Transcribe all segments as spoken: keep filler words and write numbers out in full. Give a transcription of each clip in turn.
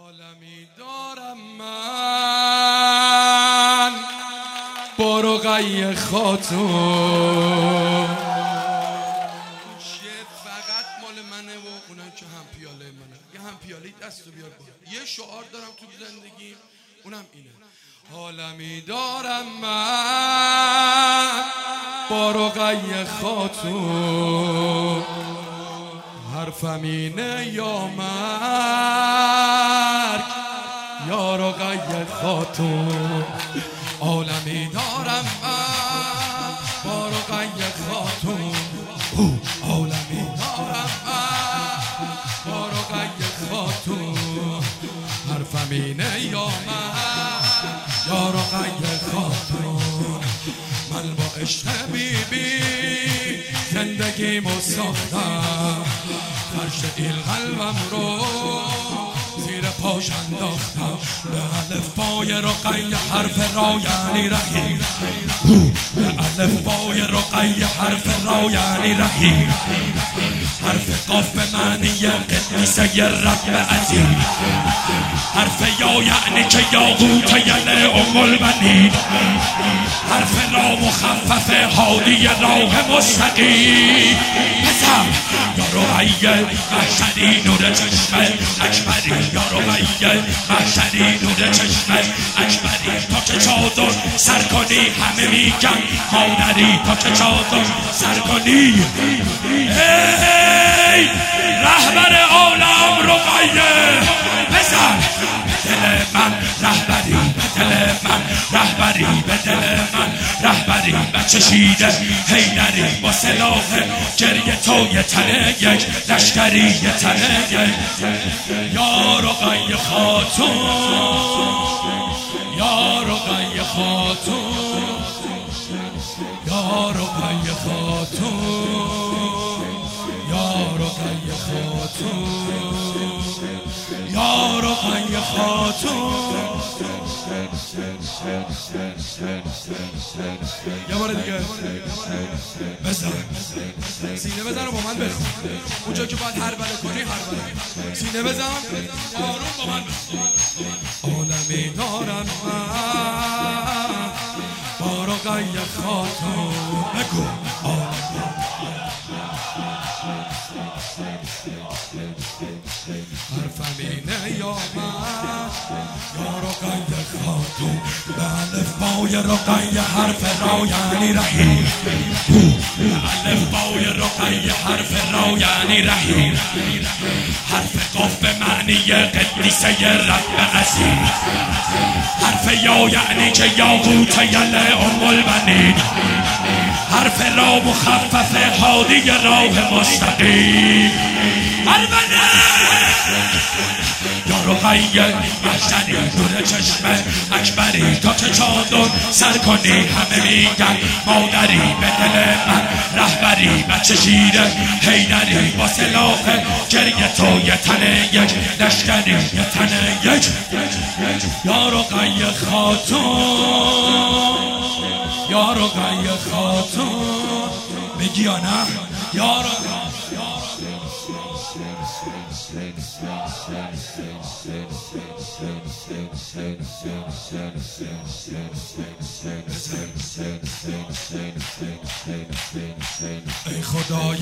عالمی دارم من با رقیه خاتون، شعر فقط مال منه و اونایی که هم پیاله منه. یه هم پیاله دستو بیار با. یه شعار دارم تو زندگی، اونم اینه: عالمی دارم من با رقیه خاتون، حرفم اینه یا مرگ یا رقیه خاتون. عالمی دارم من با رقیه خاتون، عالمی دارم من با رقیه خاتون، حرفم اینه یا مرگ یا رقیه خاتون. من با عشق بیبی زندگیمو ساختم، فرش این قلبم رو زیر پاش انداختم، به الفبای رقیه حرف را یعنی رحیم، به الفبای رقیه حرف را یعنی رحیم، حرف قاف به معنی قدیسه رب عظیم، حرف یا یعنی که یاقوت یله ام البنین، حرف را مخفف هادی راه مستقیم. حسن یا رقیه محشری نور چشم اکبری، یا رقیه محشری نور چشم اکبری، تا که چادر سر کنی همه میگن مادری، تا که چادر سر کنی. ای رهبر عالم رقیه بزن دل من رهبری، به دل من رهبری، به دل من رهبری، بچشیده حیدری با سلاح گریه تو یه تنه یک لشکری، یه تنه یک. یا رقیه خاتون، یا رقیه خاتون، یا رقیه خاتون، یا رقیه خاتون، یا رقیه خاتون. یه بار دیگه بزن سینه بزن رو با من بزن، اونجا که باید هر بله کنی هر بله سینه بزن، آروم با من بزن. عالمی دارم من با رقیه خاتون، بگو حرفم اینه یا من یا رقیه خاتون، به الفبای رقیه حرف را یعنی رحیم، به الفبای رقیه حرف را یعنی رحیم، حرف قاف به معنی قدیسه رب عظیم، حرف یا یعنی که یاقوت یله ام البنین، حرف را مخفف هادی راه مستقیم. البنه یا رقیه محشری نور چشم اکبری، تا که چادر سر کنی همه میگن مادری، به دل من رهبری، بچشیده حیدری با سلاح گریه تو یه تنه یک لشکری، یه تنه یک. یا رقیه خاتون، یا رقیه خاتون، بگی یا نه؟ یا رقیه ای خدای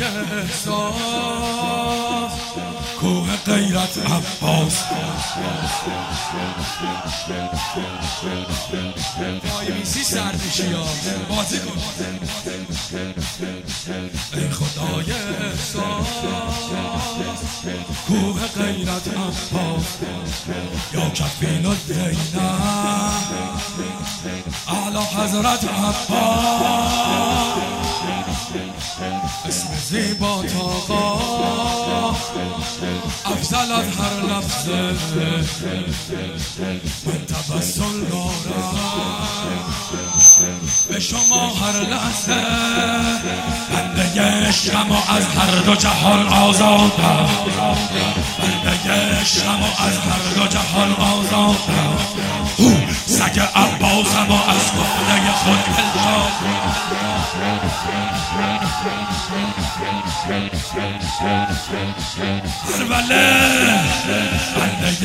احساس کوه غیرت عباس، وایمیسی سرپیشی ها بازی کن. ای خدای احساس کوه غیرت عباس، یا کفیل الدینه اعلی حضرت عباس، اسم زیبا تاقا افضل از هر لفظه، من تبسل دارم به شما هر لحظه، بنده عشقم و از هر دو جهان آزادم، بنده عشقم و از هر دو جهان آزادم، سگ عباسم و از گفته خود دلدارم. کربله بنده